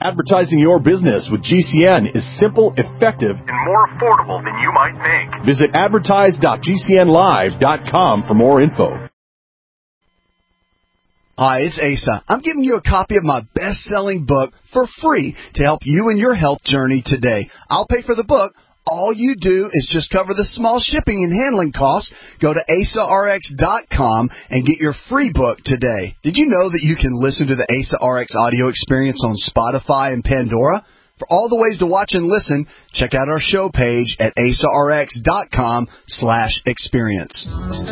Advertising your business with GCN is simple, effective, and more affordable than you might think. Visit advertise.gcnlive.com for more info. Hi, it's Asa. I'm giving you a copy of my best-selling book for free to help you in your health journey today. I'll pay for the book. All you do is just cover the small shipping and handling costs. Go to AsaRx.com and get your free book today. Did you know that you can listen to the Asa RX audio experience on Spotify and Pandora? For all the ways to watch and listen, check out our show page at AsaRx.com/experience.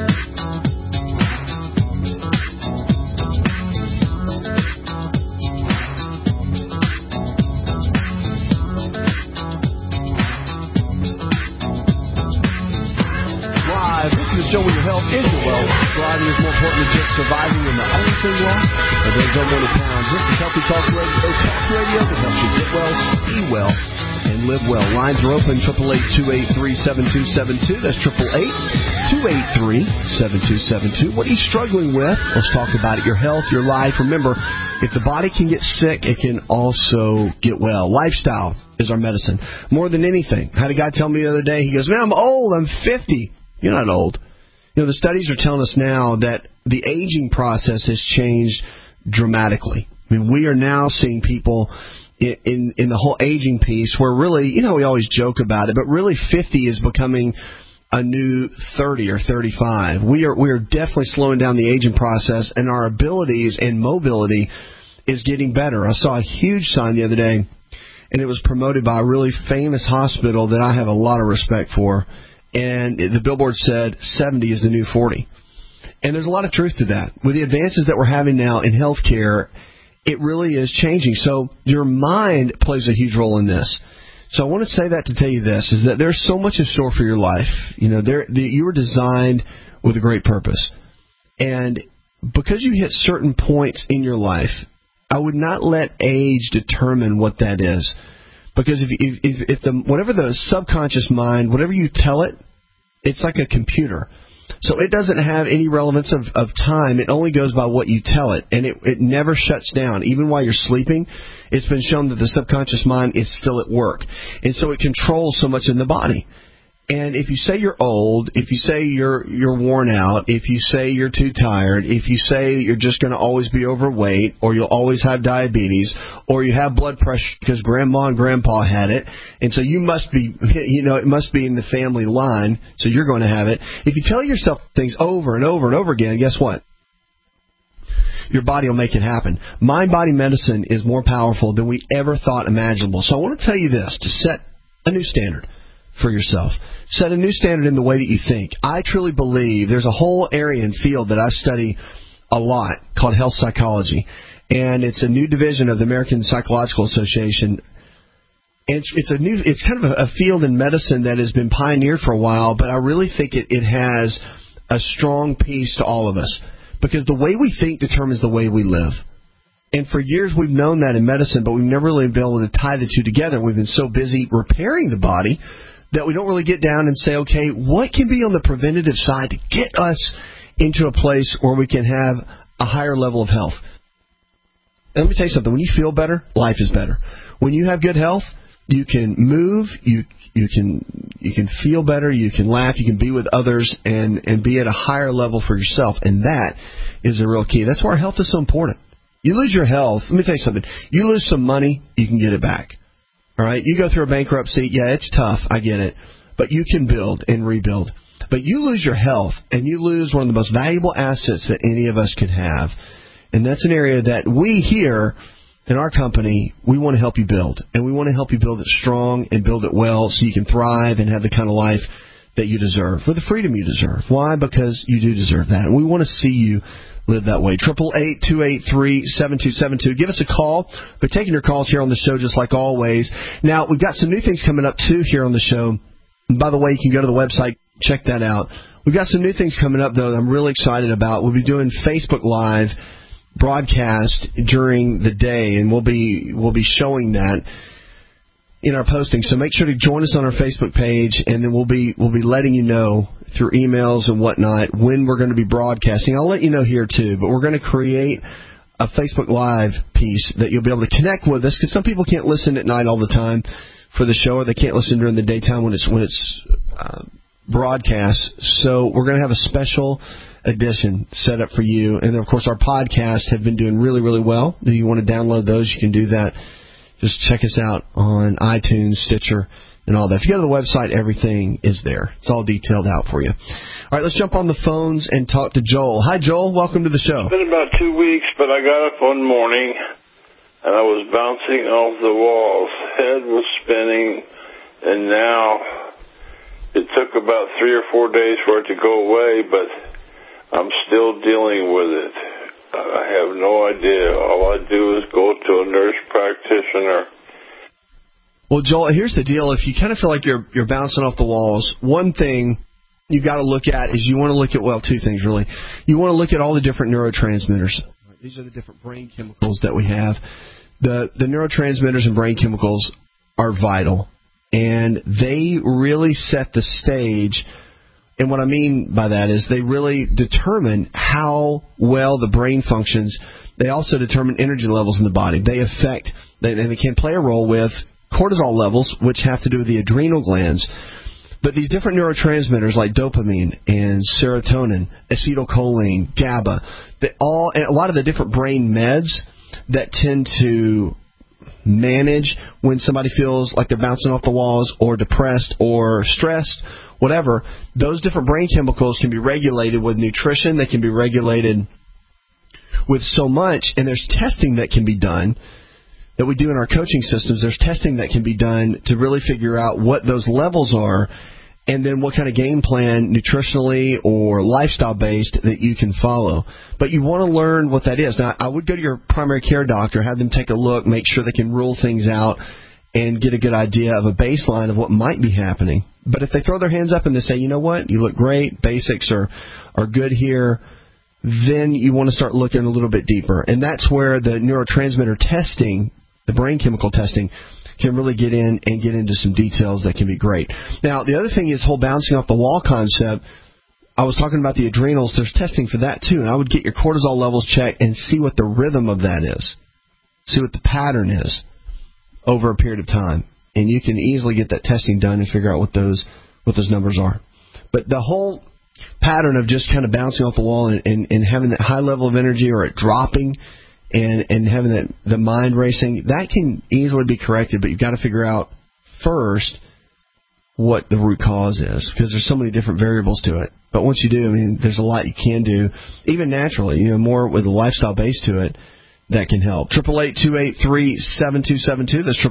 Show when your health is your wealth. Thriving is more important than just surviving, and the only thing lost are those unwanted pounds. This is Healthy Talk Radio. Talk Radio that helps you get well, stay well, and live well. Lines are open, 888-283-7272. That's 888-283-7272. What are you struggling with? Let's talk about it. Your health, your life. Remember, if the body can get sick, it can also get well. Lifestyle is our medicine. More than anything. I had a guy tell me the other day, he goes, man, I'm old. I'm 50. You're not old. You know, the studies are telling us now that the aging process has changed dramatically. I mean, we are now seeing people in the whole aging piece where really, you know, we always joke about it, but really 50 is becoming a new 30 or 35. We are definitely slowing down the aging process, and our abilities and mobility is getting better. I saw a huge sign the other day, and it was promoted by a really famous hospital that I have a lot of respect for. And the billboard said 70 is the new 40. And there's a lot of truth to that. With the advances that we're having now in healthcare, it really is changing. So your mind plays a huge role in this. So I want to say that to tell you this, is that there's so much in store for your life. You know, you were designed with a great purpose. And because you hit certain points in your life, I would not let age determine what that is. Because if whatever the subconscious mind, whatever you tell it, it's like a computer. So it doesn't have any relevance of time. It only goes by what you tell it. And it never shuts down. Even while you're sleeping, it's been shown that the subconscious mind is still at work. And so it controls so much in the body. And if you say you're old, if you say you're worn out, if you say you're too tired, if you say you're just going to always be overweight, or you'll always have diabetes, or you have blood pressure because grandma and grandpa had it, and so you must be, you know, it must be in the family line, so you're going to have it. If you tell yourself things over and over and over again, guess what? Your body will make it happen. Mind-body medicine is more powerful than we ever thought imaginable. So I want to tell you this, to set a new standard for yourself. Set a new standard in the way that you think. I truly believe there's a whole area and field that I study a lot called health psychology. And it's a new division of the American Psychological Association. And it's kind of a field in medicine that has been pioneered for a while, but I really think it has a strong piece to all of us. Because the way we think determines the way we live. And for years we've known that in medicine, but we've never really been able to tie the two together. We've been so busy repairing the body that we don't really get down and say, okay, what can be on the preventative side to get us into a place where we can have a higher level of health? And let me tell you something. When you feel better, life is better. When you have good health, you can move, you can feel better, you can laugh, you can be with others, and be at a higher level for yourself. And that is a real key. That's why our health is so important. You lose your health, let me tell you something. You lose some money, you can get it back. All right, you go through a bankruptcy, yeah, it's tough, I get it, but you can build and rebuild. But you lose your health, and you lose one of the most valuable assets that any of us could have, and that's an area that we here in our company, we want to help you build, and we want to help you build it strong and build it well so you can thrive and have the kind of life that you deserve, for the freedom you deserve. Why? Because you do deserve that, and we want to see you live that way. 888-283-7272. Give us a call. We're taking your calls here on the show just like always. Now, we've got some new things coming up, too, here on the show. And by the way, you can go to the website, check that out. We've got some new things coming up, though, that I'm really excited about. We'll be doing Facebook Live broadcast during the day, and we'll be showing that in our posting. So make sure to join us on our Facebook page, and then we'll be letting you know through emails and whatnot when we're going to be broadcasting. I'll let you know here too, but we're going to create a Facebook Live piece that you'll be able to connect with us, because some people can't listen at night all the time for the show, or they can't listen during the daytime when it's broadcast. So we're going to have a special edition set up for you. And, of course, our podcasts have been doing really, really well. If you want to download those, you can do that. Just check us out on iTunes, Stitcher, and all that. If you go to the website, everything is there. It's all detailed out for you. All right, let's jump on the phones and talk to Joel. Hi, Joel. Welcome to the show. It's been about 2 weeks, but I got up one morning, and I was bouncing off the walls. Head was spinning, and now it took about 3 or 4 days for it to go away, but I'm still dealing with it. I have no idea. All I do is go to a nurse practitioner. Well, Joel, here's the deal. If you kind of feel like you're bouncing off the walls, one thing you got to look at is you want to look at, well, two things really. You want to look at all the different neurotransmitters. These are the different brain chemicals that we have. The neurotransmitters and brain chemicals are vital, and they really set the stage. And what I mean by that is they really determine how well the brain functions. They also determine energy levels in the body. They affect, and they can play a role with cortisol levels, which have to do with the adrenal glands. But these different neurotransmitters like dopamine and serotonin, acetylcholine, GABA, and a lot of the different brain meds that tend to manage when somebody feels like they're bouncing off the walls or depressed or stressed, whatever, those different brain chemicals can be regulated with nutrition. They can be regulated with so much, and there's testing that can be done that we do in our coaching systems. There's testing that can be done to really figure out what those levels are, and then what kind of game plan, nutritionally or lifestyle-based, that you can follow. But you want to learn what that is. Now, I would go to your primary care doctor, have them take a look, make sure they can rule things out, and get a good idea of a baseline of what might be happening. But if they throw their hands up and they say, you know what, you look great, basics are good here, then you want to start looking a little bit deeper. And that's where the neurotransmitter testing, the brain chemical testing, can really get in and get into some details that can be great. Now, the other thing is whole bouncing off the wall concept. I was talking about the adrenals. There's testing for that, too. And I would get your cortisol levels checked and see what the rhythm of that is. See what the pattern is over a period of time. And you can easily get that testing done and figure out what those numbers are. But the whole pattern of just kind of bouncing off the wall and having that high level of energy, or it dropping, and having the mind racing, that can easily be corrected, but you've got to figure out first what the root cause is, because there's so many different variables to it. But once you do, I mean, there's a lot you can do, even naturally, more with a lifestyle base to it, that can help. 888-283-7272. That's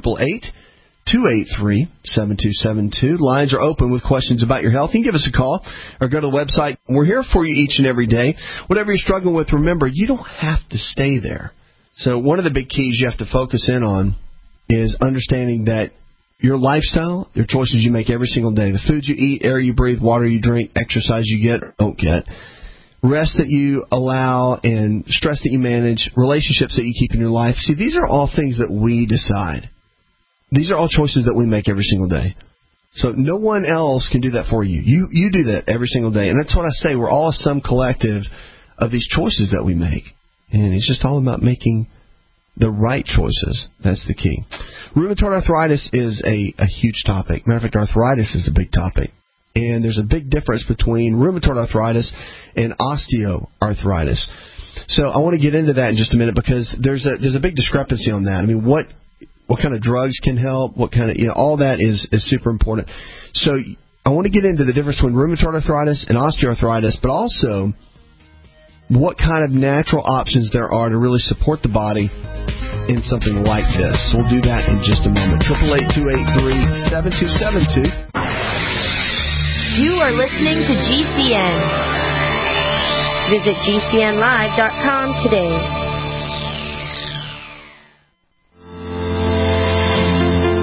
888-283-7272. Lines are open with questions about your health. You can give us a call or go to the website. We're here for you each and every day. Whatever you're struggling with, remember, you don't have to stay there. So one of the big keys you have to focus in on is understanding that your lifestyle, your choices you make every single day, the food you eat, air you breathe, water you drink, exercise you get or don't get, rest that you allow, and stress that you manage, relationships that you keep in your life. See, these are all things that we decide. These are all choices that we make every single day. So no one else can do that for you. You do that every single day. And that's what I say. We're all some collective of these choices that we make. And it's just all about making the right choices. That's the key. Rheumatoid arthritis is a huge topic. Matter of fact, arthritis is a big topic. And there's a big difference between rheumatoid arthritis and osteoarthritis. So I want to get into that in just a minute, because there's a big discrepancy on that. I mean, what kind of drugs can help? What kind of, all that is super important. So I want to get into the difference between rheumatoid arthritis and osteoarthritis, but also what kind of natural options there are to really support the body in something like this. So we'll do that in just a moment. 888-283-7272. You are listening to GCN. Visit GCNlive.com today.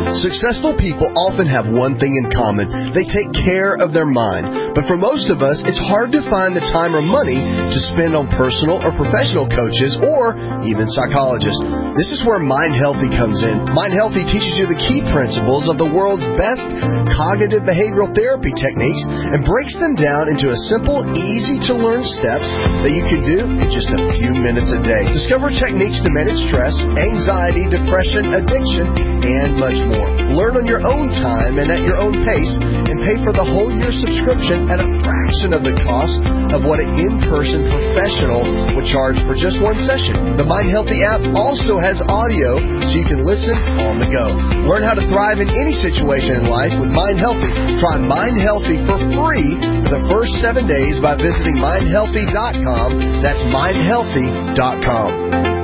Successful people often have one thing in common. They take care of their mind. But for most of us, it's hard to find the time or money to spend on personal or professional coaches or even psychologists. This is where Mind Healthy comes in. Mind Healthy teaches you the key principles of the world's best cognitive behavioral therapy techniques and breaks them down into a simple, easy-to-learn steps that you can do in just a few minutes a day. Discover techniques to manage stress, anxiety, depression, addiction, and much more. Learn on your own time and at your own pace, and pay for the whole year subscription at a fraction of the cost of what an in-person professional would charge for just one session. The Mind Healthy app also has audio so you can listen on the go. Learn how to thrive in any situation in life with Mind Healthy. Try Mind Healthy for free for the first 7 days by visiting mindhealthy.com. That's mindhealthy.com.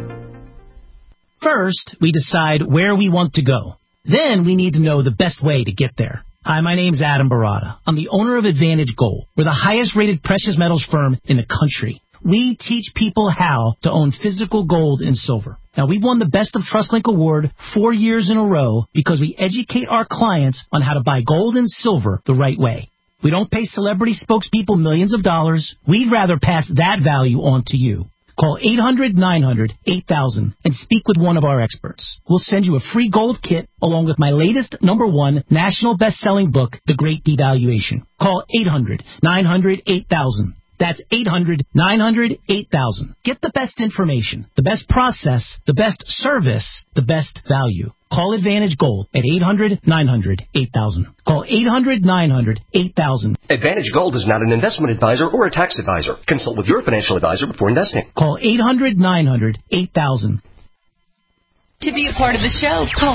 First, we decide where we want to go. Then we need to know the best way to get there. Hi, my name's Adam Barada. I'm the owner of Advantage Gold. We're the highest-rated precious metals firm in the country. We teach people how to own physical gold and silver. Now, we've won the Best of TrustLink Award 4 years in a row because we educate our clients on how to buy gold and silver the right way. We don't pay celebrity spokespeople millions of dollars. We'd rather pass that value on to you. Call 800-900-8000 and speak with one of our experts. We'll send you a free gold kit along with my latest #1 national best-selling book, The Great Devaluation. Call 800-900-8000. That's 800-900-8000. Get the best information, the best process, the best service, the best value. Call Advantage Gold at 800-900-8000. Call 800-900-8000. Advantage Gold is not an investment advisor or a tax advisor. Consult with your financial advisor before investing. Call 800-900-8000. To be a part of the show, call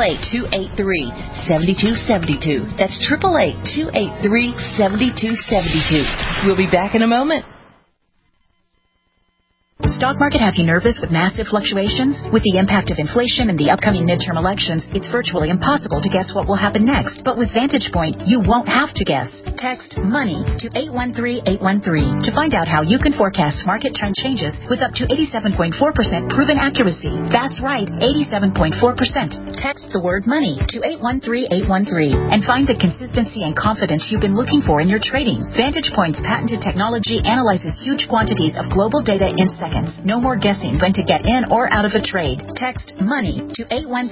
888-283-7272. That's 888-283-7272. We'll be back in a moment. Stock market have you nervous with massive fluctuations? With the impact of inflation and the upcoming midterm elections, it's virtually impossible to guess what will happen next. But with Vantage Point, you won't have to guess. Text MONEY to 813-813 to find out how you can forecast market trend changes with up to 87.4% proven accuracy. That's right, 87.4%. Text the word MONEY to 813-813 and find the consistency and confidence you've been looking for in your trading. Vantage Point's patented technology analyzes huge quantities of global data in seconds. No more guessing when to get in or out of a trade. Text MONEY to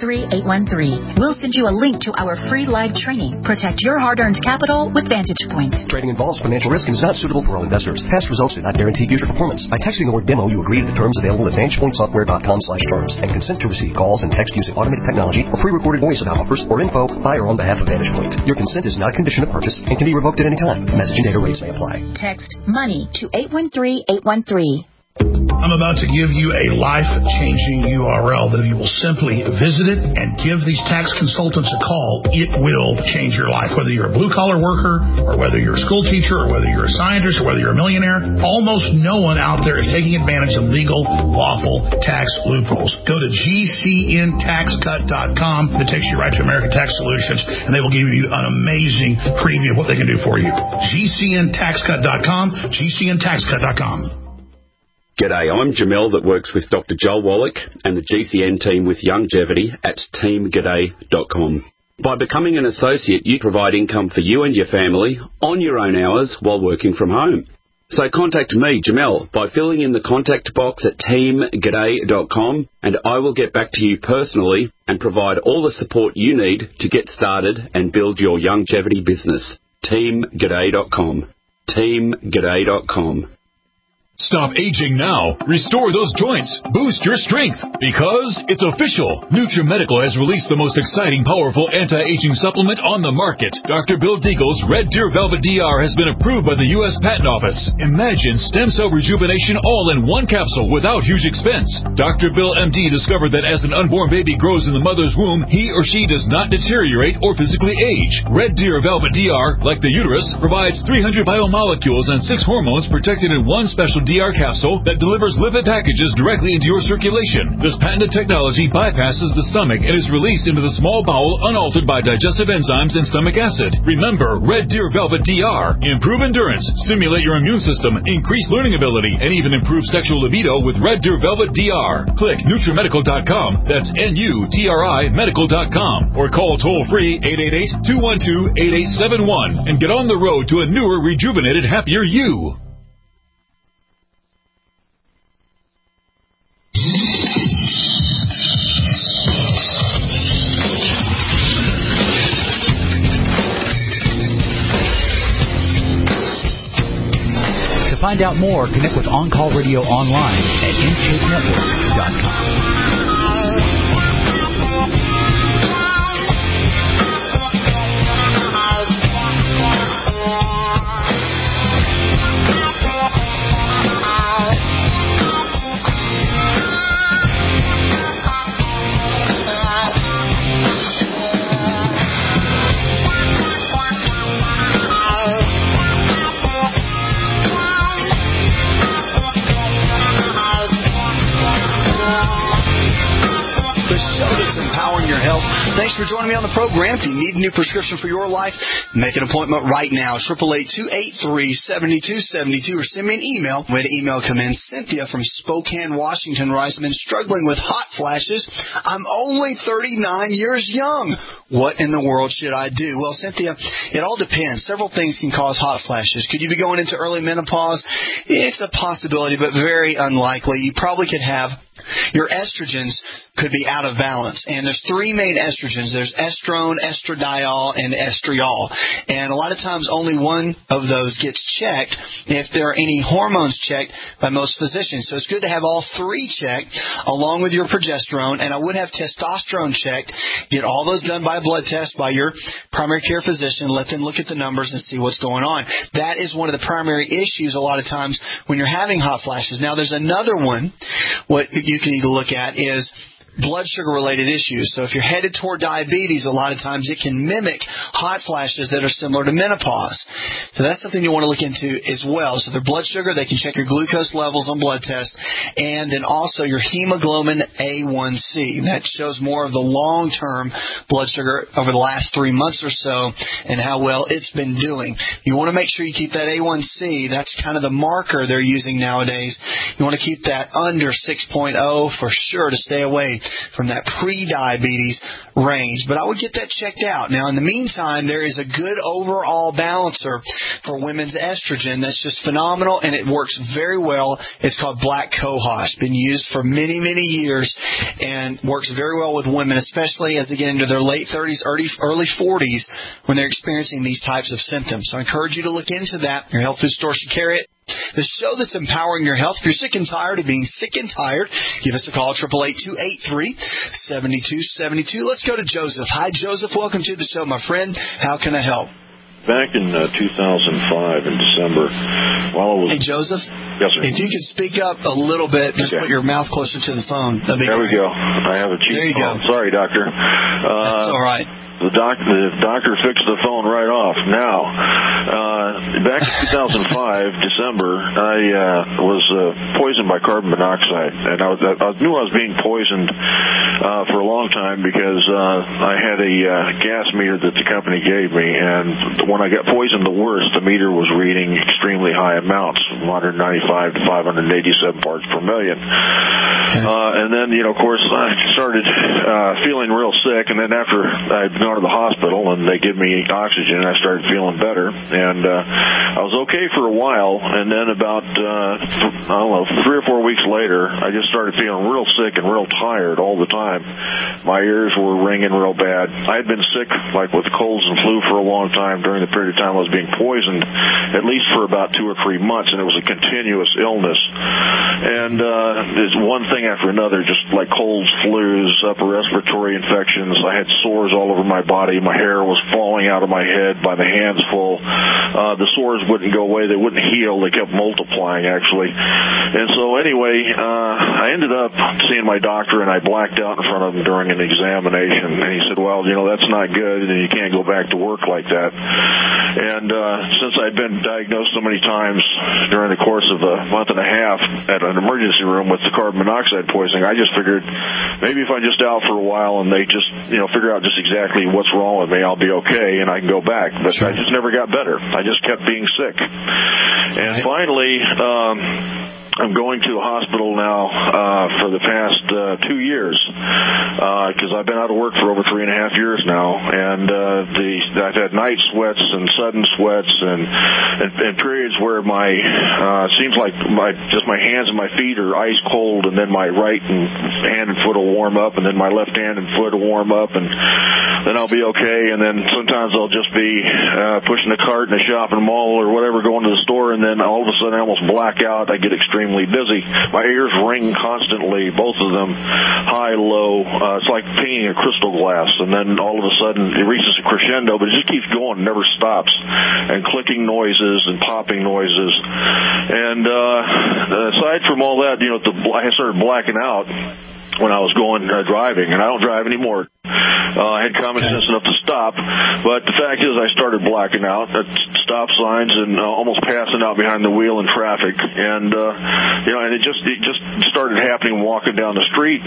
813-813. We'll send you a link to our free live training. Protect your hard-earned capital with Vantage Point. Trading involves financial risk and is not suitable for all investors. Past results do not guarantee future performance. By texting the word demo, you agree to the terms available at VantagePointSoftware.com/terms and consent to receive calls and text using automated technology or pre-recorded voice about offers or info by or on behalf of Vantage Point. Your consent is not a condition of purchase and can be revoked at any time. Message and data rates may apply. Text MONEY to 813-813. I'm about to give you a life-changing URL that if you will simply visit it and give these tax consultants a call, it will change your life. Whether you're a blue-collar worker or whether you're a school teacher or whether you're a scientist or whether you're a millionaire, almost no one out there is taking advantage of legal, lawful tax loopholes. Go to GCNTaxCut.com. It takes you right to American Tax Solutions, and they will give you an amazing preview of what they can do for you. GCNTaxCut.com, GCNTaxCut.com. G'day, I'm Jamel that works with Dr. Joel Wallach and the GCN team with Longevity at teamg'day.com. By becoming an associate, you provide income for you and your family on your own hours while working from home. So contact me, Jamel, by filling in the contact box at teamg'day.com and I will get back to you personally and provide all the support you need to get started and build your longevity business. teamg'day.com. teamg'day.com. Stop aging now. Restore those joints. Boost your strength. Because it's official. NutriMedical has released the most exciting, powerful anti-aging supplement on the market. Dr. Bill Deagle's Red Deer Velvet DR has been approved by the U.S. Patent Office. Imagine stem cell rejuvenation all in one capsule without huge expense. Dr. Bill MD discovered that as an unborn baby grows in the mother's womb, he or she does not deteriorate or physically age. Red Deer Velvet DR, like the uterus, provides 300 biomolecules and 6 hormones protected in one special DR capsule that delivers lipid packages directly into your circulation. This patented technology bypasses the stomach and is released into the small bowel unaltered by digestive enzymes and stomach acid. Remember, Red Deer Velvet DR. Improve endurance, stimulate your immune system, increase learning ability, and even improve sexual libido with Red Deer Velvet DR. Click NutriMedical.com. That's NUTRI Medical.com. Or call toll-free 888-212-8871 and get on the road to a newer, rejuvenated, happier you. To find out more, connect with On Call Radio online at InShapeNetwork.com. Thanks for joining me on the program. If you need a new prescription for your life, make an appointment right now. 888-283-7272 or send me an email. When the email come in, Cynthia from Spokane, Washington writes, I've been struggling with hot flashes. I'm only 39 years young. What in the world should I do? Well, Cynthia, it all depends. Several things can cause hot flashes. Could you be going into early menopause? It's a possibility, but very unlikely. You probably could have your estrogens could be out of balance. And there's three main estrogens. There's estrone, estradiol, and estriol. And a lot of times only one of those gets checked if there are any hormones checked by most physicians. So it's good to have all three checked along with your progesterone. And I would have testosterone checked. Get all those done by a blood test by your primary care physician. Let them look at the numbers and see what's going on. That is one of the primary issues a lot of times when you're having hot flashes. Now there's another one. What you can need to look at is blood sugar related issues. So if you're headed toward diabetes, a lot of times it can mimic hot flashes that are similar to menopause. So that's something you want to look into as well. So their blood sugar, they can check your glucose levels on blood tests, and then also your hemoglobin A1C. That shows more of the long-term blood sugar over the last 3 months or so and how well it's been doing. You want to make sure you keep that A1C. That's kind of the marker they're using nowadays. You want to keep that under 6.0 for sure to stay away from that pre-diabetes range. But I would get that checked out. Now, in the meantime, there is a good overall balancer for women's estrogen that's just phenomenal, and it works very well. It's called Black Cohosh. Been used for many, many years and works very well with women, especially as they get into their late 30s, early 40s when they're experiencing these types of symptoms. So I encourage you to look into that. Your health food store should carry it. The show that's empowering your health. If you're sick and tired of being sick and tired, give us a call, 888-283-7272. Let's go to Joseph. Hi, Joseph. Welcome to the show, my friend. How can I help? Back in 2005 in December, while I was... Hey, Joseph. Yes, sir. If you could speak up a little bit, just put your mouth closer to the phone. There we go. I have a cheap phone. There you go. Sorry, doctor. That's all right. The doctor fixed the phone right off. Now, back in 2005, December, I was poisoned by carbon monoxide, and I knew I was being poisoned for a long time because I had a gas meter that the company gave me, and when I got poisoned the worst, the meter was reading extremely high amounts, 195 to 587 parts per million. And then, of course, I started feeling real sick, and then after I'd gone to the hospital and they give me oxygen, I started feeling better, and I was okay for a while, and then about 3 or 4 weeks later, I just started feeling real sick and real tired all the time. My ears were ringing real bad. I had been sick like with colds and flu for a long time during the period of time I was being poisoned, at least for about 2 or 3 months, and it was a continuous illness, and there's one thing after another, just like colds, flus, upper respiratory infections. I had sores all over my body. My hair was falling out of my head by the handsful. The sores wouldn't go away. They wouldn't heal. They kept multiplying, actually. And so anyway, I ended up seeing my doctor, and I blacked out in front of him during an examination. And he said, well, that's not good, and you can't go back to work like that. And since I'd been diagnosed so many times during the course of a month and a half at an emergency room with the carbon monoxide poisoning, I just figured maybe if I'm just out for a while and they just, figure out just exactly what's wrong with me, I'll be okay and I can go back. But I just never got better. I just kept being sick. And finally, I'm going to a hospital now for the past 2 years because I've been out of work for over 3.5 years now, and I've had night sweats and sudden sweats and periods where seems like my hands and my feet are ice cold, and then my right hand and foot will warm up, and then my left hand and foot will warm up, and then I'll be okay. And then sometimes I'll just be pushing a cart in a shopping mall or whatever, going to the store, and then all of a sudden I almost black out. I get extremely busy. My ears ring constantly, both of them, high, low. It's like painting a crystal glass, and then all of a sudden it reaches a crescendo, but it just keeps going, never stops, and clicking noises and popping noises. And aside from all that, I started blacking out when I was going driving, and I don't drive anymore. I had common sense enough to stop, but the fact is I started blacking out at stop signs and almost passing out behind the wheel in traffic, and and it just started happening walking down the street,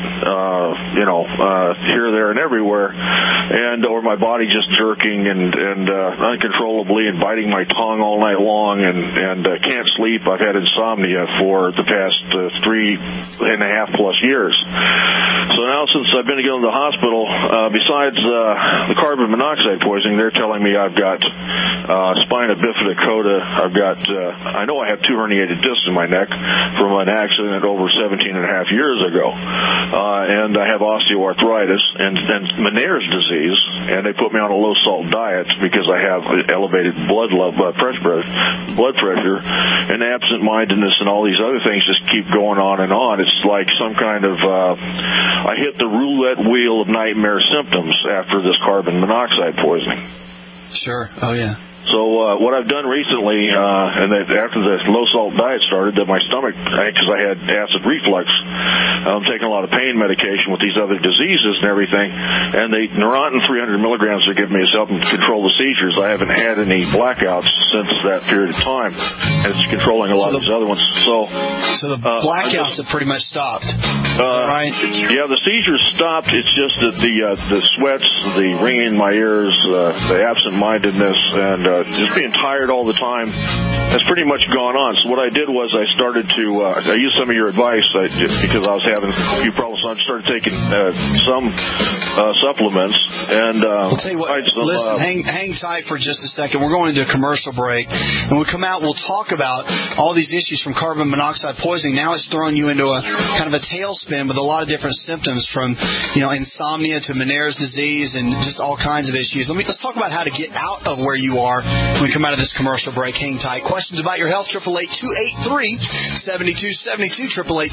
here, there, and everywhere, or my body just jerking and uncontrollably and biting my tongue all night long, and can't sleep. I've had insomnia for the past 3.5+ years. So now, since I've been to go to the hospital, besides the carbon monoxide poisoning, they're telling me I've got spina bifida coda. I know I have 2 herniated discs in my neck from an accident over 17.5 years ago, and I have osteoarthritis and Meniere's disease, and they put me on a low salt diet because I have elevated blood pressure, and absent-mindedness, and all these other things just keep going on and on. It's like some kind of I hit the roulette wheel of nightmare symptoms after this carbon monoxide poisoning. Sure. Oh, yeah. So what I've done recently, after the low-salt diet started, that my stomach, because I had acid reflux, I'm taking a lot of pain medication with these other diseases and everything, and the Neurontin 300 milligrams they're giving me is helping control the seizures. I haven't had any blackouts since that period of time, and it's controlling a lot of these other ones. So the blackouts have pretty much stopped, right? Yeah, the seizures stopped. It's just that the sweats, the ringing in my ears, the absent-mindedness, and just being tired all the time has pretty much gone on. So what I did was I started to I used some of your advice because I was having a few problems. So I started taking some supplements. And I'll tell you what, listen, hang tight for just a second. We're going into a commercial break. When we come out, we'll talk about all these issues from carbon monoxide poisoning. Now it's throwing you into a kind of a tailspin with a lot of different symptoms, from insomnia to Meniere's disease and just all kinds of issues. Let's talk about how to get out of where you are when we come out of this commercial break. Hang tight. Questions about your health, 888-283-7272,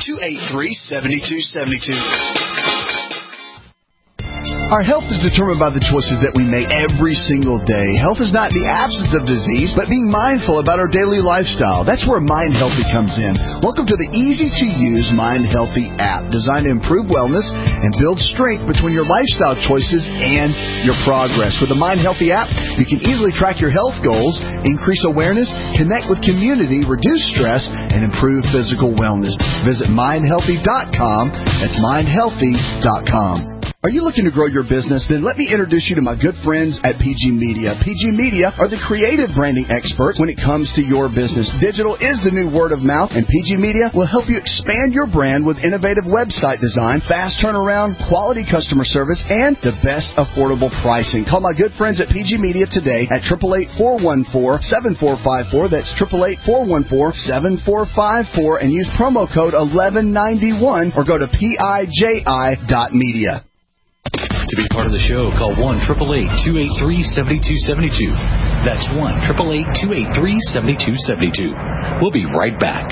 888-283-7272. Our health is determined by the choices that we make every single day. Health is not the absence of disease, but being mindful about our daily lifestyle. That's where Mind Healthy comes in. Welcome to the easy-to-use Mind Healthy app, designed to improve wellness and build strength between your lifestyle choices and your progress. With the Mind Healthy app, you can easily track your health goals, increase awareness, connect with community, reduce stress, and improve physical wellness. Visit mindhealthy.com. That's mindhealthy.com. Are you looking to grow your business? Then let me introduce you to my good friends at PG Media. PG Media are the creative branding experts when it comes to your business. Digital is the new word of mouth, and PG Media will help you expand your brand with innovative website design, fast turnaround, quality customer service, and the best affordable pricing. Call my good friends at PG Media today at 888-414-7454. That's 888-414-7454, and use promo code 1191 or go to PIJI.media. To be part of the show, call 1-888-283-7272. That's 1-888-283-7272. We'll be right back.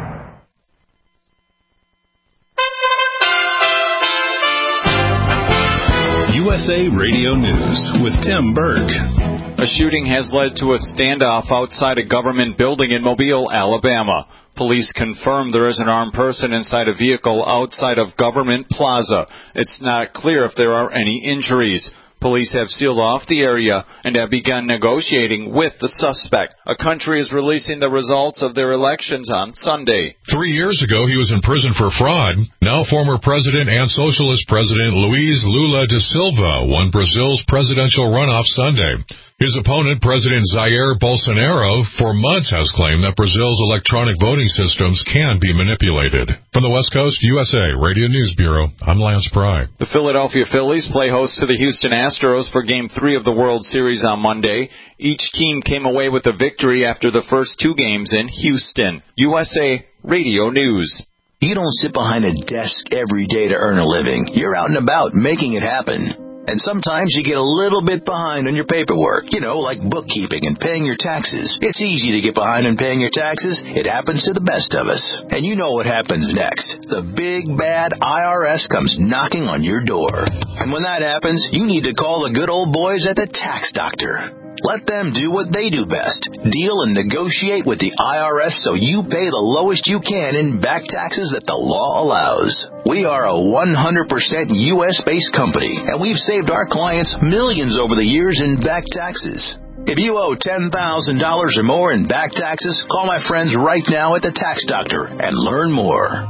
USA Radio News with Tim Berg. A shooting has led to a standoff outside a government building in Mobile, Alabama. Police confirm there is an armed person inside a vehicle outside of Government Plaza. It's not clear if there are any injuries. Police have sealed off the area and have begun negotiating with the suspect. A country is releasing the results of their elections on Sunday. 3 years ago, he was in prison for fraud. Now former president and socialist president Luiz Lula da Silva won Brazil's presidential runoff Sunday. His opponent, President Jair Bolsonaro, for months has claimed that Brazil's electronic voting systems can be manipulated. From the West Coast, USA Radio News Bureau, I'm Lance Pry. The Philadelphia Phillies play host to the Houston Astros for Game 3 of the World Series on Monday. Each team came away with a victory after the first 2 games in Houston. USA Radio News. You don't sit behind a desk every day to earn a living. You're out and about making it happen. And sometimes you get a little bit behind on your paperwork, like bookkeeping and paying your taxes. It's easy to get behind on paying your taxes. It happens to the best of us. And you know what happens next. The big, bad IRS comes knocking on your door. And when that happens, you need to call the good old boys at the Tax Doctor. Let them do what they do best. Deal and negotiate with the IRS so you pay the lowest you can in back taxes that the law allows. We are a 100% U.S.-based company, and we've saved our clients millions over the years in back taxes. If you owe $10,000 or more in back taxes, call my friends right now at the Tax Doctor and learn more.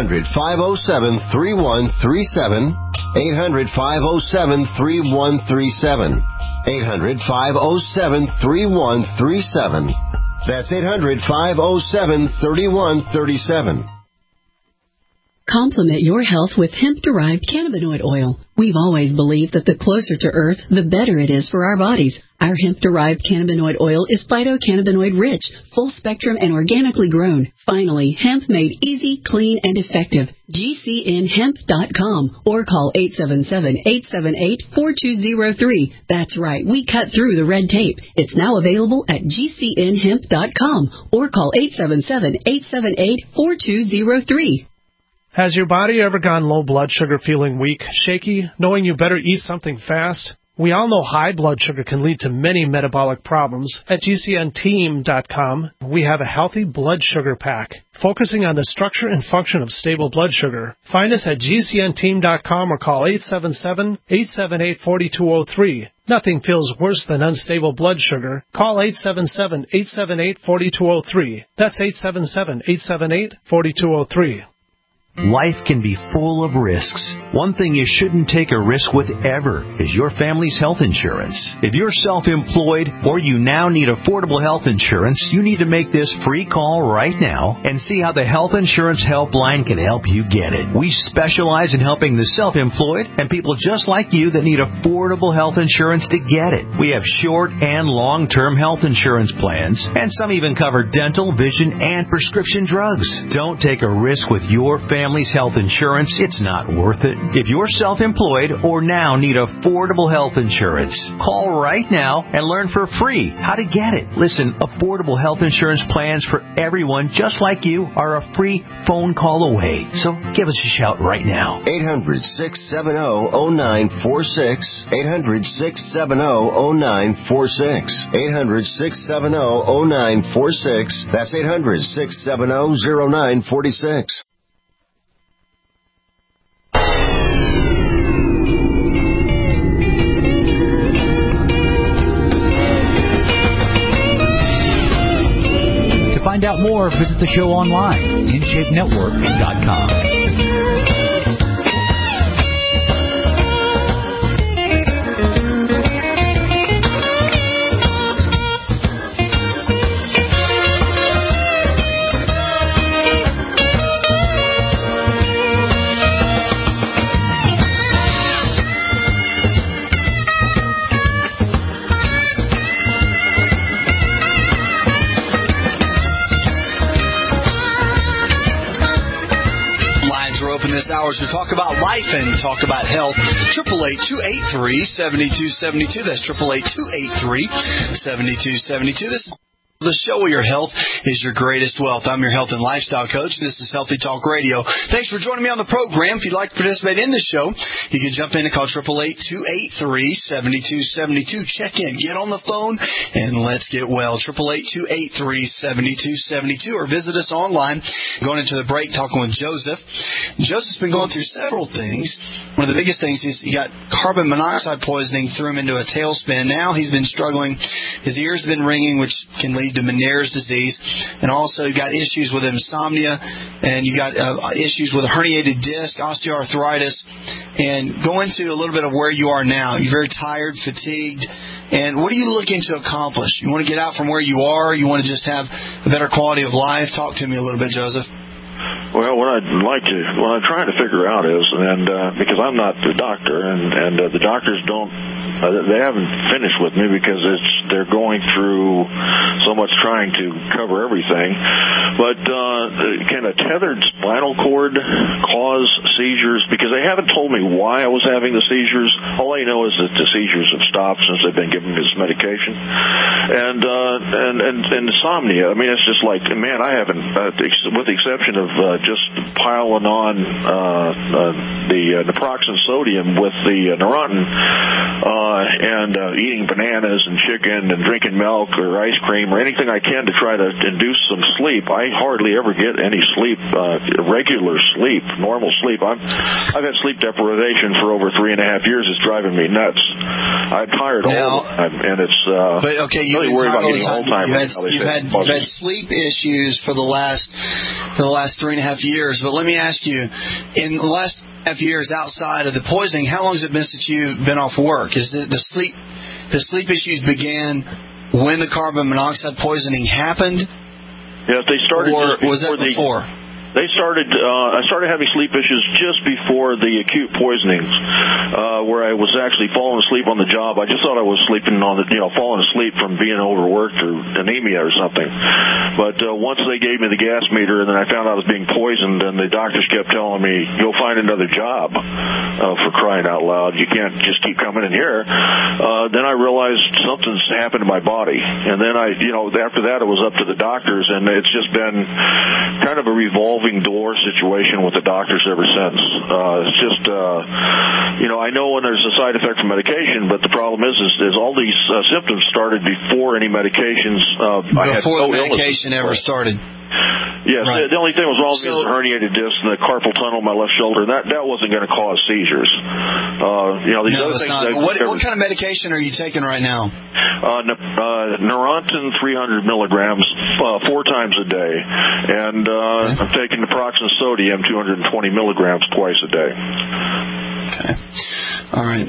800-507-3137. 800-507-3137. 800-507-3137. That's 800-507-3137. Complement your health with hemp-derived cannabinoid oil. We've always believed that the closer to Earth, the better it is for our bodies. Our hemp-derived cannabinoid oil is phytocannabinoid-rich, full-spectrum, and organically grown. Finally, hemp made easy, clean, and effective. GCNhemp.com or call 877-878-4203. That's right, we cut through the red tape. It's now available at GCNhemp.com or call 877-878-4203. Has your body ever gone low blood sugar, feeling weak, shaky, knowing you better eat something fast? We all know high blood sugar can lead to many metabolic problems. At GCNteam.com, we have a healthy blood sugar pack, focusing on the structure and function of stable blood sugar. Find us at GCNteam.com or call 877-878-4203. Nothing feels worse than unstable blood sugar. Call 877-878-4203. That's 877-878-4203. Life can be full of risks. One thing you shouldn't take a risk with ever is your family's health insurance. If you're self-employed or you now need affordable health insurance, you need to make this free call right now and see how the Health Insurance Helpline can help you get it. We specialize in helping the self-employed and people just like you that need affordable health insurance to get it. We have short and long-term health insurance plans, and some even cover dental, vision, and prescription drugs. Don't take a risk with your family's health insurance. It's not worth it. If you're self-employed or now need affordable health insurance, call right now and learn for free how to get it. Listen, affordable health insurance plans for everyone just like you are a free phone call away. So give us a shout right now. 800-670-0946. 800-670-0946. 800-670-0946. That's 800-670-0946. To find out more, visit the show online, InShapeNetwork.com. To talk about life and talk about health. 888-283-7272. That's 888-283-7272. This The show where your health is your greatest wealth. I'm your health and lifestyle coach. This is Healthy Talk Radio. Thanks for joining me on the program. If you'd like to participate in the show, you can jump in and call 888-283-7272. Check in, get on the phone, and let's get well. 888-283-7272, or visit us online. Going into the break, talking with Joseph. Joseph's been going through several things. One of the biggest things is he got carbon monoxide poisoning, threw him into a tailspin. Now he's been struggling. His ears have been ringing, which can lead to Meniere's disease, and also you got issues with insomnia, and you got issues with a herniated disc, osteoarthritis, and go into a little bit of where you are now. You're very tired, fatigued, and what are you looking to accomplish? You want to get out from where you are? You want to just have a better quality of life? Talk to me a little bit, Joseph. Well, what I'm trying to figure out is, because I'm not the doctor, and the doctors they haven't finished with me because they're going through so much trying to cover everything. But can a tethered spinal cord cause seizures? Because they haven't told me why I was having the seizures. All I know is that the seizures have stopped since they've been giving me this medication. And insomnia. I mean, it's just like, man, I haven't, with the exception of just piling on the naproxen sodium with the Neurontin and eating bananas and chicken and drinking milk or ice cream or anything I can to try to induce some sleep. I hardly ever get any sleep, regular sleep, normal sleep. I've had sleep deprivation for over 3.5 years. It's driving me nuts. I'm tired all the time, and it's really worried about getting Alzheimer's. You've had sleep issues for the last 3.5 years, but let me ask you, in the last half years outside of the poisoning, how long has it been since you've been off work? Is it the sleep issues began when the carbon monoxide poisoning happened? Yes, they started. Or was that before? They started. I started having sleep issues just before the acute poisonings, where I was actually falling asleep on the job. I just thought I was sleeping on falling asleep from being overworked or anemia or something. But once they gave me the gas meter, and then I found out I was being poisoned, and the doctors kept telling me, "Go find another job." For crying out loud, you can't just keep coming in here. Then I realized something's happened to my body, and then after that it was up to the doctors, and it's just been kind of a revolving door situation with the doctors ever since. It's just, I know when there's a side effect from medication, but the problem is all these symptoms started before any medications. Before the medication ever started. Yes, right. The only thing that was wrong with me was the herniated disc and the carpal tunnel in my left shoulder. That wasn't going to cause seizures. These other things. What kind of medication are you taking right now? Neurontin 300 milligrams 4 times a day, and I'm taking naproxen sodium 220 milligrams twice a day. Okay. All right.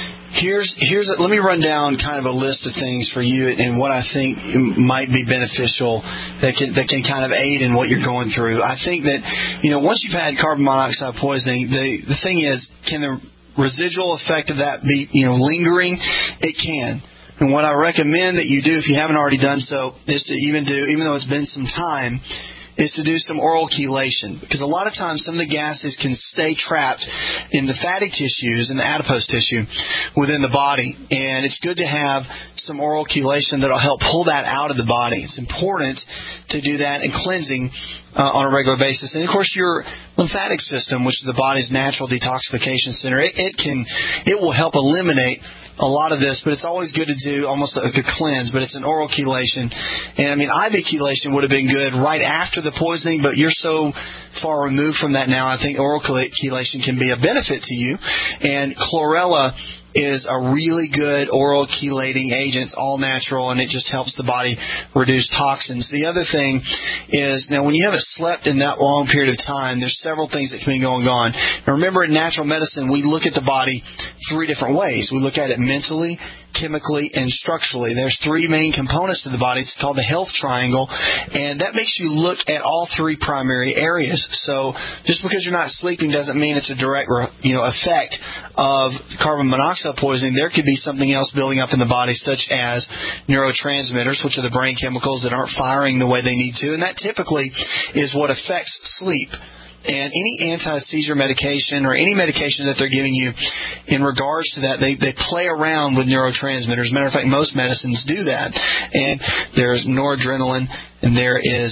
Let me run down kind of a list of things for you and what I think might be beneficial that can kind of aid in what you're going through. I think that, once you've had carbon monoxide poisoning, the thing is, can the residual effect of that be, lingering? It can. And what I recommend that you do, if you haven't already done so, is to even though it's been some time, is to do some oral chelation. Because a lot of times some of the gases can stay trapped in the fatty tissues and the adipose tissue within the body. And it's good to have some oral chelation that will help pull that out of the body. It's important to do that and cleansing on a regular basis. And, of course, your lymphatic system, which is the body's natural detoxification center, it will help eliminate a lot of this, but it's always good to do almost like a cleanse, but it's an oral chelation. And, IV chelation would have been good right after the poisoning, but you're so far removed from that now, I think oral chelation can be a benefit to you. And chlorella is a really good oral chelating agent. It's all natural, and it just helps the body reduce toxins. The other thing is, now when you haven't slept in that long period of time, there's several things that can be going on. Now remember, in natural medicine, we look at the body 3 different ways. We look at it mentally, chemically, and structurally. There's 3 main components to the body. It's called the health triangle, and that makes you look at all 3 primary areas. So just because you're not sleeping doesn't mean it's a direct effect of carbon monoxide poisoning. There could be something else building up in the body, such as neurotransmitters, which are the brain chemicals that aren't firing the way they need to, and that typically is what affects sleep. And any anti-seizure medication or any medication that they're giving you in regards to that, they play around with neurotransmitters. As a matter of fact, most medicines do that. And there's noradrenaline, and there is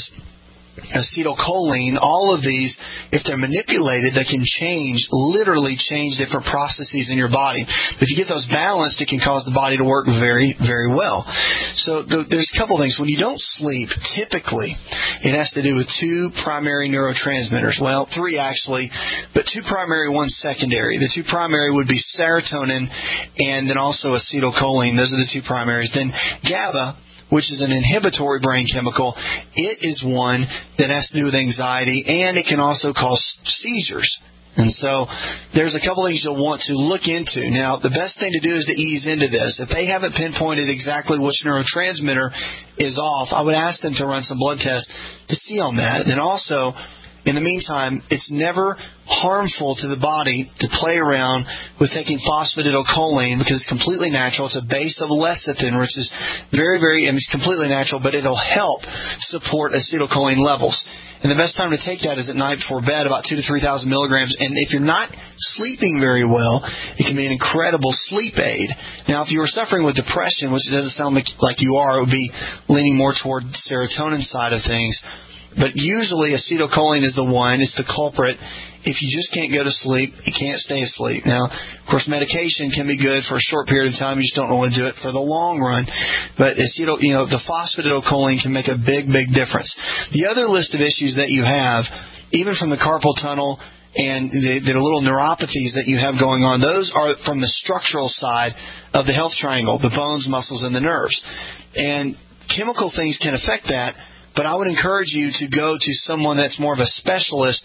acetylcholine. All of these, if they're manipulated, they can literally change different processes in your body. But if you get those balanced, it can cause the body to work very, very well. So there's a couple things. When you don't sleep, typically, it has to do with two primary neurotransmitters. Well, three actually, but two primary, one secondary. The two primary would be serotonin and then also acetylcholine. Those are the two primaries. Then GABA, which is an inhibitory brain chemical, it is one that has to do with anxiety, and it can also cause seizures. And so there's a couple things you'll want to look into. Now, the best thing to do is to ease into this. If they haven't pinpointed exactly which neurotransmitter is off, I would ask them to run some blood tests to see on that. And also, in the meantime, it's never harmful to the body to play around with taking phosphatidylcholine because it's completely natural. It's a base of lecithin, which is it's completely natural, but it'll help support acetylcholine levels. And the best time to take that is at night before bed, about 2,000 to 3,000 milligrams. And if you're not sleeping very well, it can be an incredible sleep aid. Now, if you were suffering with depression, which it doesn't sound like you are, it would be leaning more toward the serotonin side of things. But usually acetylcholine is the one, it's the culprit. If you just can't go to sleep, you can't stay asleep. Now, of course, medication can be good for a short period of time. You just don't want to do it for the long run. But the phosphatidylcholine can make a big, big difference. The other list of issues that you have, even from the carpal tunnel and the little neuropathies that you have going on, those are from the structural side of the health triangle, the bones, muscles, and the nerves. And chemical things can affect that. But I would encourage you to go to someone that's more of a specialist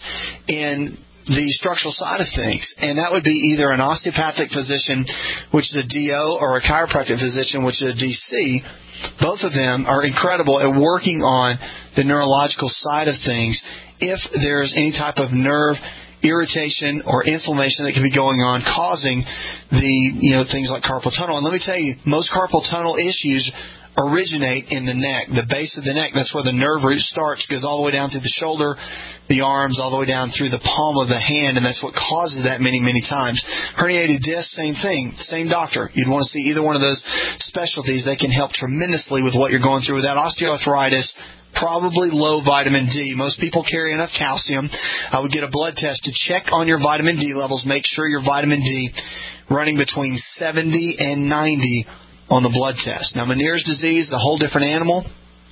in the structural side of things. And that would be either an osteopathic physician, which is a DO, or a chiropractic physician, which is a DC. Both of them are incredible at working on the neurological side of things. If there's any type of nerve irritation or inflammation that can be going on causing things like carpal tunnel. And let me tell you, most carpal tunnel issues originate in the neck, the base of the neck. That's where the nerve root starts. It goes all the way down through the shoulder, the arms, all the way down through the palm of the hand, and that's what causes that many, many times. Herniated disc, same thing, same doctor. You'd want to see either one of those specialties. They can help tremendously with what you're going through with that. Osteoarthritis, probably low vitamin D. Most people carry enough calcium. I would get a blood test to check on your vitamin D levels. Make sure your vitamin D running between 70 and 90 on the blood test. Now, Meniere's disease is a whole different animal.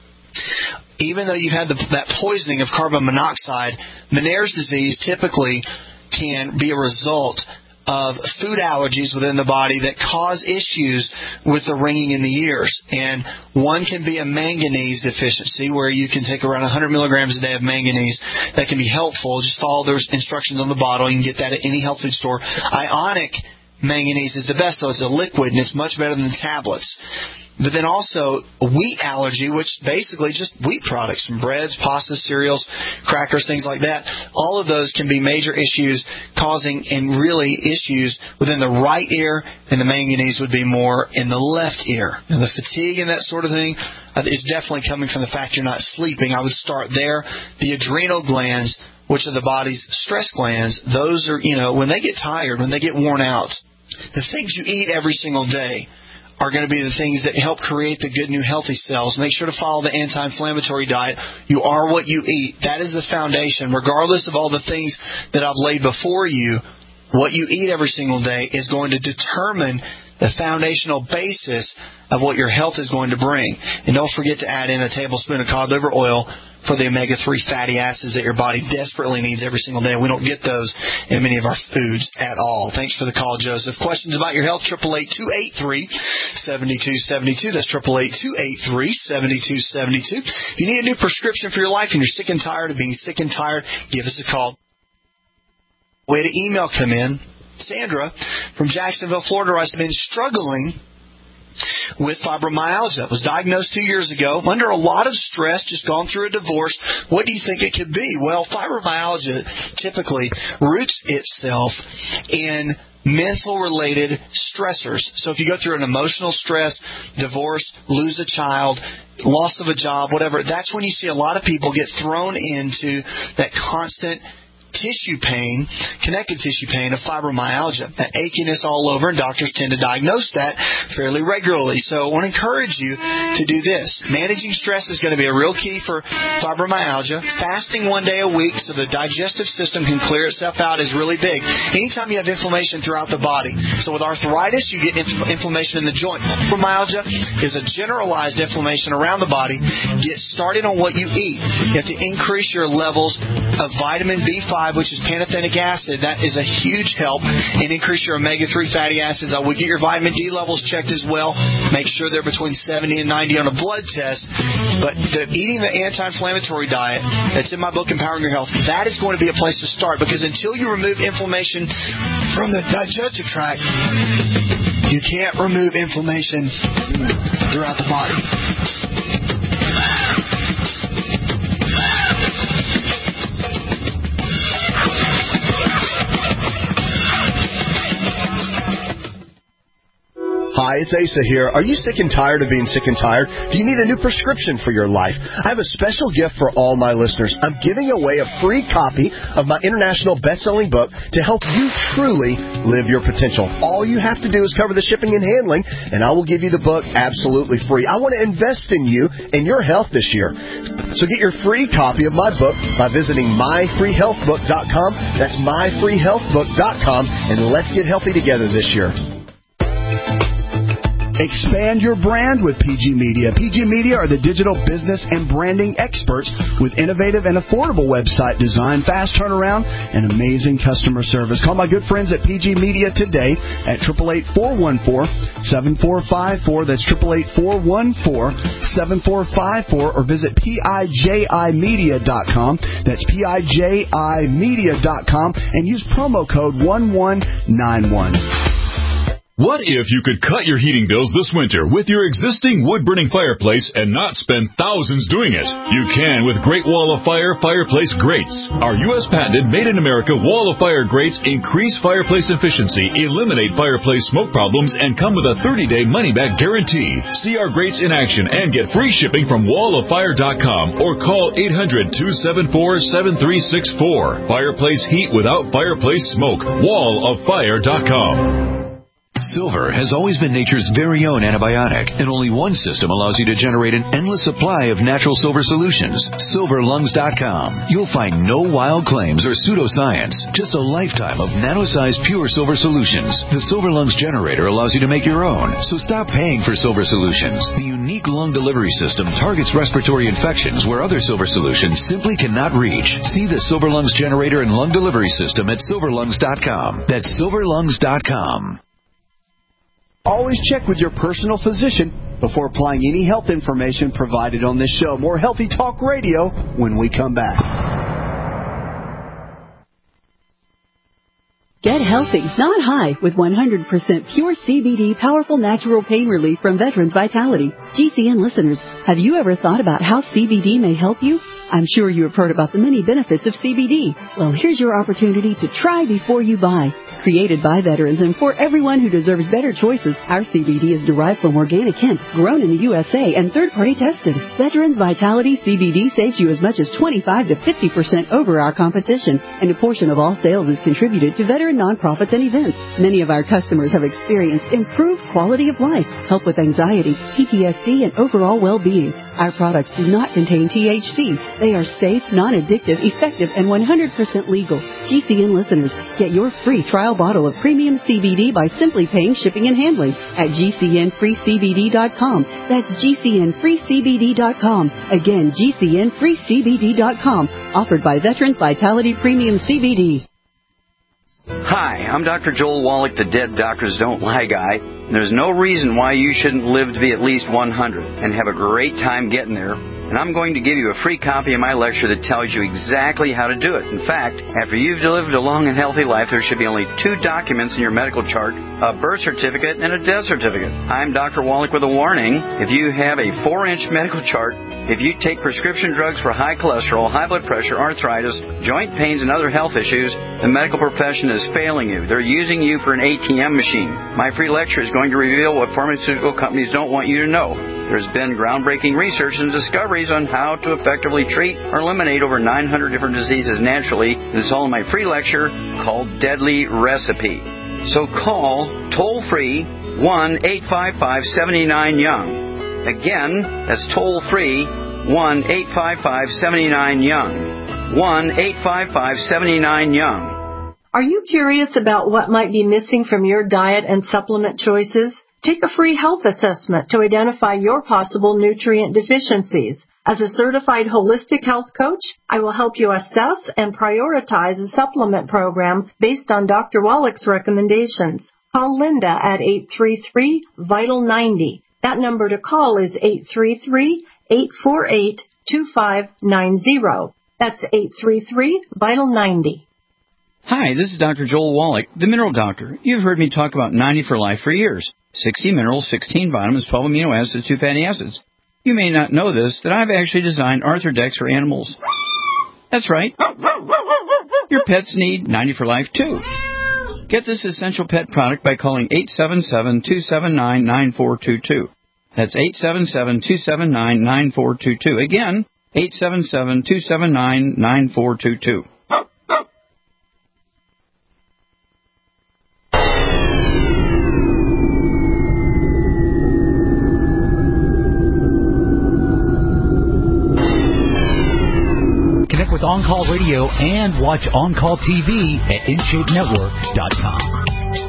Even though you've had that poisoning of carbon monoxide, Meniere's disease typically can be a result of food allergies within the body that cause issues with the ringing in the ears. And one can be a manganese deficiency, where you can take around 100 milligrams a day of manganese. That can be helpful. Just follow those instructions on the bottle. You can get that at any health food store. Ionic manganese is the best, though. It's a liquid, and it's much better than the tablets. But then also wheat allergy, which basically just wheat products, from breads, pasta, cereals, crackers, things like that. All of those can be major issues causing, and really issues within the right ear, and the manganese would be more in the left ear. And the fatigue and that sort of thing is definitely coming from the fact you're not sleeping. I would start there. The adrenal glands, which are the body's stress glands, those are, when they get tired, when they get worn out, the things you eat every single day are going to be the things that help create the good, new, healthy cells. Make sure to follow the anti-inflammatory diet. You are what you eat. That is the foundation. Regardless of all the things that I've laid before you, what you eat every single day is going to determine the foundational basis of what your health is going to bring. And don't forget to add in a tablespoon of cod liver oil for the omega-3 fatty acids that your body desperately needs every single day. We don't get those in many of our foods at all. Thanks for the call, Joseph. Questions about your health, 888-283-7272. That's 888-283-7272. If you need a new prescription for your life and you're sick and tired of being sick and tired, give us a call. We had an email come in. Sandra from Jacksonville, Florida, writes, I've been struggling with fibromyalgia. Was diagnosed 2 years ago, under a lot of stress, just gone through a divorce. What do you think it could be? Well, fibromyalgia typically roots itself in mental-related stressors. So if you go through an emotional stress, divorce, lose a child, loss of a job, whatever, that's when you see a lot of people get thrown into that constant tissue pain, connective tissue pain of fibromyalgia, that achiness all over, and doctors tend to diagnose that fairly regularly. So I want to encourage you to do this. Managing stress is going to be a real key for fibromyalgia. Fasting 1 day a week so the digestive system can clear itself out is really big. Anytime you have inflammation throughout the body. So with arthritis, you get inflammation in the joint. Fibromyalgia is a generalized inflammation around the body. Get started on what you eat. You have to increase your levels of vitamin B5, which is pantothenic acid. That is a huge help. And increase your omega-3 fatty acids. I would get your vitamin D levels checked as well. Make sure they're between 70 and 90 on a blood test. But eating the anti-inflammatory diet that's in my book, Empowering Your Health, that is going to be a place to start, because until you remove inflammation from the digestive tract, you can't remove inflammation throughout the body. Hi, it's Asa here. Are you sick and tired of being sick and tired? Do you need a new prescription for your life? I have a special gift for all my listeners. I'm giving away a free copy of my international best-selling book to help you truly live your potential. All you have to do is cover the shipping and handling, and I will give you the book absolutely free. I want to invest in you and your health this year. So get your free copy of my book by visiting myfreehealthbook.com. That's myfreehealthbook.com, and let's get healthy together this year. Expand your brand with PG Media. PG Media are the digital business and branding experts with innovative and affordable website design, fast turnaround, and amazing customer service. Call my good friends at PG Media today at 888-414-7454. That's 888-414-7454, or visit PIJImedia.com. That's PIJImedia.com, and use promo code 1191. What if you could cut your heating bills this winter with your existing wood-burning fireplace and not spend thousands doing it? You can with Great Wall of Fire fireplace grates. Our U.S. patented made-in-America Wall of Fire grates increase fireplace efficiency, eliminate fireplace smoke problems, and come with a 30-day money-back guarantee. See our grates in action and get free shipping from walloffire.com or call 800-274-7364. Fireplace heat without fireplace smoke. walloffire.com. Silver has always been nature's very own antibiotic, and only one system allows you to generate an endless supply of natural silver solutions. SilverLungs.com. You'll find no wild claims or pseudoscience, just a lifetime of nano-sized pure silver solutions. The Silver Lungs generator allows you to make your own, so stop paying for silver solutions. The unique lung delivery system targets respiratory infections where other silver solutions simply cannot reach. See the Silver Lungs generator and lung delivery system at SilverLungs.com. That's SilverLungs.com. Always check with your personal physician before applying any health information provided on this show. More Healthy Talk Radio when we come back. Get healthy, not high, with 100% pure CBD powerful natural pain relief from Veterans Vitality. GCN listeners, have you ever thought about how CBD may help you? I'm sure you have heard about the many benefits of CBD. Well, here's your opportunity to try before you buy. Created by veterans and for everyone who deserves better choices, our CBD is derived from organic hemp, grown in the USA and third-party tested. Veterans Vitality CBD saves you as much as 25 to 50% over our competition, and a portion of all sales is contributed to veteran nonprofits and events. Many of our customers have experienced improved quality of life, help with anxiety, PTSD, and overall well-being. Our products do not contain THC. They are safe, non-addictive, effective, and 100% legal. GCN listeners, get your free trial bottle of premium CBD by simply paying shipping and handling at GCNFreeCBD.com. That's GCNFreeCBD.com. Again, GCNFreeCBD.com. Offered by Veterans Vitality Premium CBD. Hi, I'm Dr. Joel Wallach, the Dead Doctors Don't Lie guy. And there's no reason why you shouldn't live to be at least 100 and have a great time getting there. And I'm going to give you a free copy of my lecture that tells you exactly how to do it. In fact, after you've lived a long and healthy life, there should be only 2 documents in your medical chart, a birth certificate and a death certificate. I'm Dr. Wallach with a warning. If you have a 4-inch medical chart, if you take prescription drugs for high cholesterol, high blood pressure, arthritis, joint pains, and other health issues, the medical profession is failing you. They're using you for an ATM machine. My free lecture is going to reveal what pharmaceutical companies don't want you to know. There's been groundbreaking research and discoveries on how to effectively treat or eliminate over 900 different diseases naturally. It's all in my free lecture called Deadly Recipe. So call toll-free 1-855-79-YOUNG. Again, that's toll-free 1-855-79-YOUNG. 1-855-79-YOUNG. Are you curious about what might be missing from your diet and supplement choices? Take a free health assessment to identify your possible nutrient deficiencies. As a certified holistic health coach, I will help you assess and prioritize a supplement program based on Dr. Wallach's recommendations. Call Linda at 833-VITAL-90. That number to call is 833-848-2590. That's 833-VITAL-90. Hi, this is Dr. Joel Wallach, the Mineral Doctor. You've heard me talk about 90 for Life for years. 60 minerals, 16 vitamins, 12 amino acids, 2 fatty acids. You may not know this, that I've actually designed Arthrodex for animals. That's right. Your pets need 90 for Life, too. Get this essential pet product by calling 877-279-9422. That's 877-279-9422. Again, 877-279-9422. Connect with On Call Radio and watch On Call TV at InShapeNetwork.com.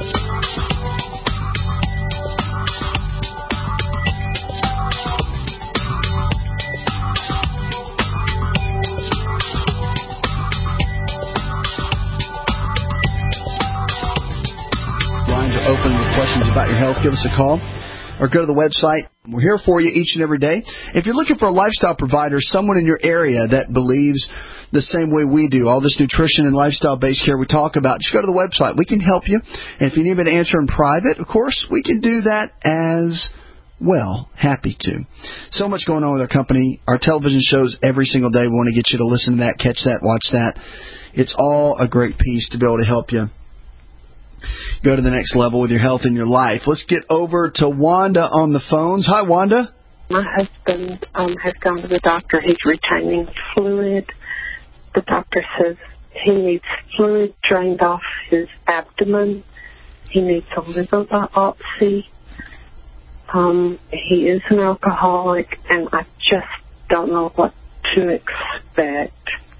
Lines are open with questions about your health. Give us a call or go to the website. We're here for you each and every day. If you're looking for a lifestyle provider, someone in your area that believes the same way we do, all this nutrition and lifestyle-based care we talk about, just go to the website. We can help you. And if you need me to answer in private, of course, we can do that as well. Happy to. So much going on with our company. Our television shows every single day. We want to get you to listen to that, catch that, watch that. It's all a great piece to be able to help you go to the next level with your health and your life. Let's get over to Wanda on the phones. Hi, Wanda. My husband has gone to the doctor. He's retaining fluid. The doctor says he needs fluid drained off his abdomen. He needs a liver biopsy. He is an alcoholic, and I just don't know what to expect.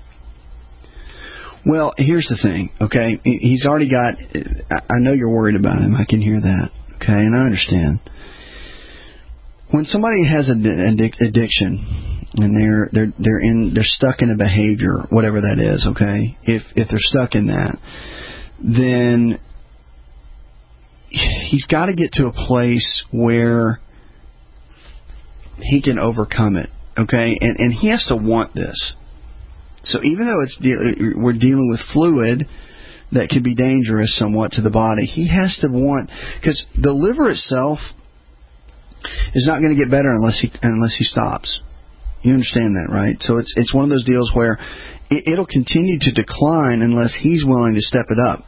Well, here's the thing, okay? He's already got... I know you're worried about him. I can hear that, okay? And I understand. When somebody has an addiction and they're stuck in a behavior, whatever that is, okay? If they're stuck in that, then he's got to get to a place where he can overcome it, okay? And he has to want this. So even though we're dealing with fluid that could be dangerous somewhat to the body, he has to want, because the liver itself is not going to get better unless he stops. You understand that, right? So it's one of those deals where it'll continue to decline unless he's willing to step it up.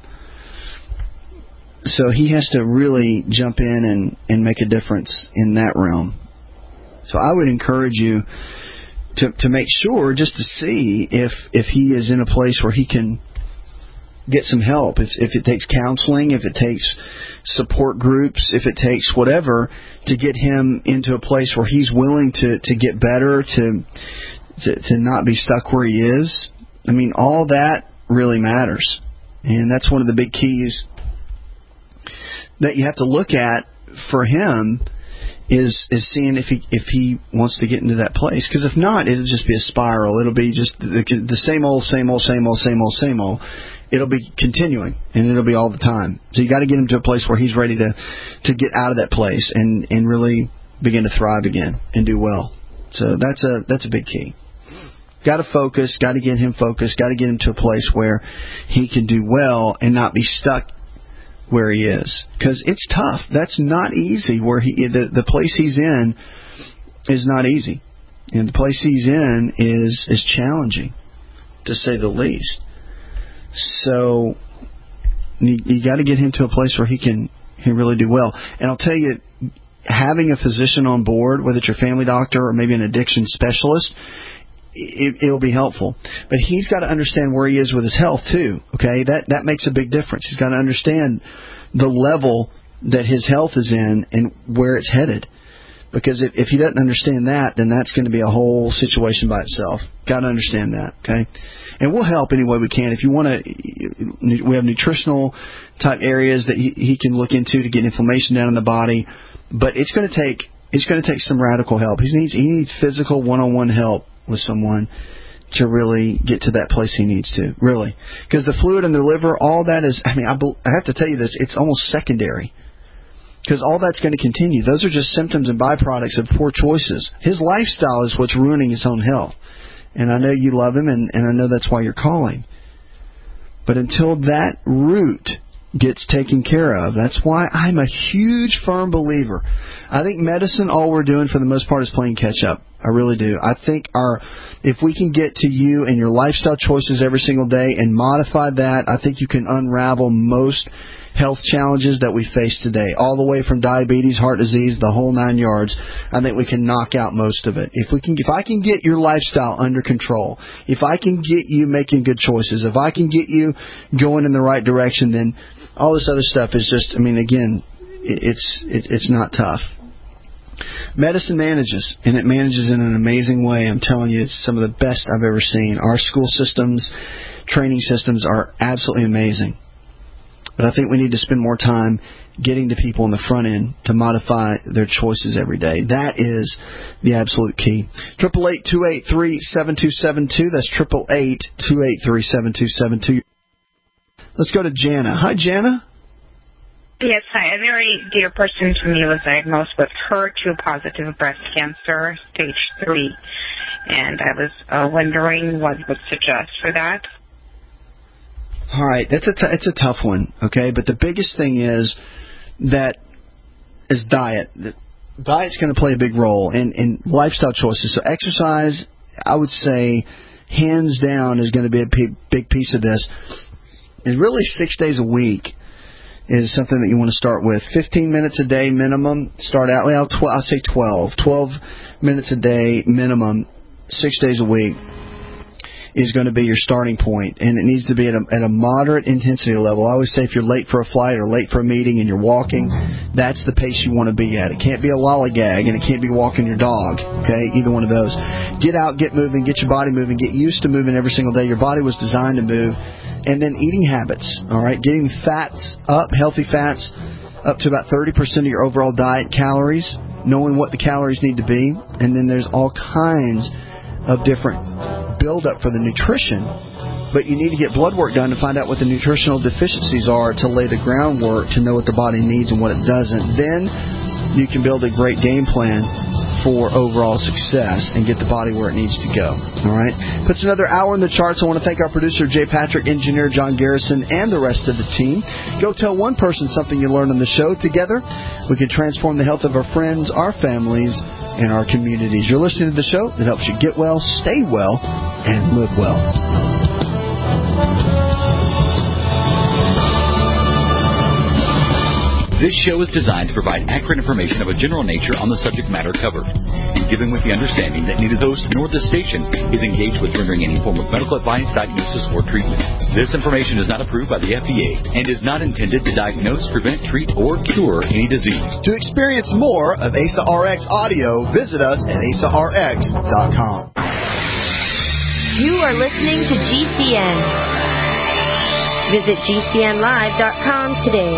So he has to really jump in and make a difference in that realm. So I would encourage you to make sure, just to see if he is in a place where he can get some help. If it takes counseling, if it takes support groups, if it takes whatever, to get him into a place where he's willing to get better, to not be stuck where he is. I mean, all that really matters. And that's one of the big keys that you have to look at for him, is seeing if he wants to get into that place. Because if not, it'll just be a spiral. It'll be just the same old. It'll be continuing, and it'll be all the time. So you got to get him to a place where he's ready to get out of that place and really begin to thrive again and do well. So that's a big key. Got to focus. Got to get him focused. Got to get him to a place where he can do well and not be stuck where he is, because it's tough. That's not easy. Where the place he's in is not easy, and the place he's in is challenging, to say the least. So you got to get him to a place where he can really do well. And I'll tell you, having a physician on board, whether it's your family doctor or maybe an addiction specialist, it'll be helpful. But he's got to understand where he is with his health, too. Okay? That makes a big difference. He's got to understand the level that his health is in and where it's headed. Because if he doesn't understand that, then that's going to be a whole situation by itself. Got to understand that, okay? And we'll help any way we can. If you want to, we have nutritional type areas that he can look into to get inflammation down in the body. But it's going to take some radical help. He needs physical one-on-one help with someone to really get to that place he needs to, really. Because the fluid in the liver, all that is, I have to tell you this, it's almost secondary. Because all that's going to continue. Those are just symptoms and byproducts of poor choices. His lifestyle is what's ruining his own health. And I know you love him, and I know that's why you're calling. But until that root gets taken care of, that's why I'm a huge, firm believer. I think medicine, all we're doing for the most part is playing catch up. I really do. I think if we can get to you and your lifestyle choices every single day and modify that, I think you can unravel most health challenges that we face today, all the way from diabetes, heart disease, the whole 9 yards. I think we can knock out most of it. If I can get your lifestyle under control, if I can get you making good choices, if I can get you going in the right direction, then all this other stuff is just, again, it's not tough. Medicine manages, and it manages in an amazing way. I'm telling you, it's some of the best I've ever seen. Our school systems, training systems are absolutely amazing. But I think we need to spend more time getting to people on the front end to modify their choices every day. That is the absolute key. 888-283-7272. That's 888-283-7272. Let's go to Jana. Hi, Jana. Yes, hi. A very dear person to me was diagnosed with HER2-positive breast cancer, stage 3. And I was wondering what you would suggest for that. All right, it's a tough one, okay? But the biggest thing is diet. Diet's going to play a big role in lifestyle choices. So exercise, I would say, hands down, is going to be a big piece of this. And really 6 days a week is something that you want to start with. 15 minutes a day minimum. Start out, I'll say 12. 12 minutes a day minimum, 6 days a week, is going to be your starting point, and it needs to be at a moderate intensity level. I always say if you're late for a flight or late for a meeting and you're walking, that's the pace you want to be at. It can't be a lollygag, and it can't be walking your dog, okay? Either one of those. Get out, get moving, get your body moving, get used to moving every single day. Your body was designed to move. And then eating habits, all right? Getting fats up, healthy fats, up to about 30% of your overall diet calories, knowing what the calories need to be. And then there's all kinds of different build-up for the nutrition, but you need to get blood work done to find out what the nutritional deficiencies are to lay the groundwork to know what the body needs and what it doesn't. Then you can build a great game plan for overall success and get the body where it needs to go. All right? Puts another hour in the charts. I want to thank our producer, Jay Patrick, engineer John Garrison, and the rest of the team. Go tell one person something you learned on the show. Together, we can transform the health of our friends, our families, and our communities. You're listening to the show that helps you get well, stay well, and live well. This show is designed to provide accurate information of a general nature on the subject matter covered, and given with the understanding that neither the host nor the station is engaged with rendering any form of medical advice, diagnosis, or treatment. This information is not approved by the FDA and is not intended to diagnose, prevent, treat, or cure any disease. To experience more of ASA RX audio, visit us at asarx.com. You are listening to GCN. Visit GCNlive.com today.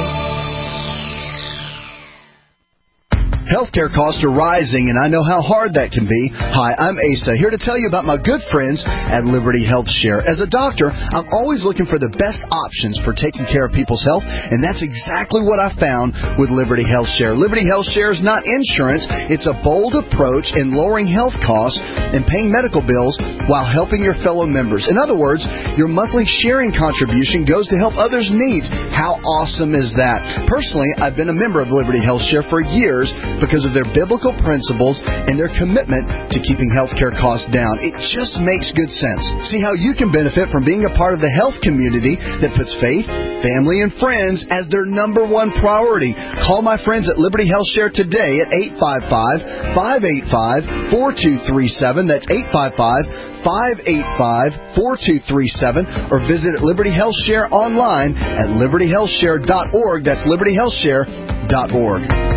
Healthcare costs are rising, and I know how hard that can be. Hi, I'm Asa, here to tell you about my good friends at Liberty Health Share. As a doctor, I'm always looking for the best options for taking care of people's health, and that's exactly what I found with Liberty Health Share. Liberty Health Share is not insurance. It's a bold approach in lowering health costs and paying medical bills while helping your fellow members. In other words, your monthly sharing contribution goes to help others' needs. How awesome is that? Personally, I've been a member of Liberty Health Share for years, because of their biblical principles and their commitment to keeping healthcare costs down. It just makes good sense. See how you can benefit from being a part of the health community that puts faith, family, and friends as their number one priority. Call my friends at Liberty Health Share today at 855-585-4237. That's 855-585-4237. Or visit Liberty Health Share online at libertyhealthshare.org. That's libertyhealthshare.org.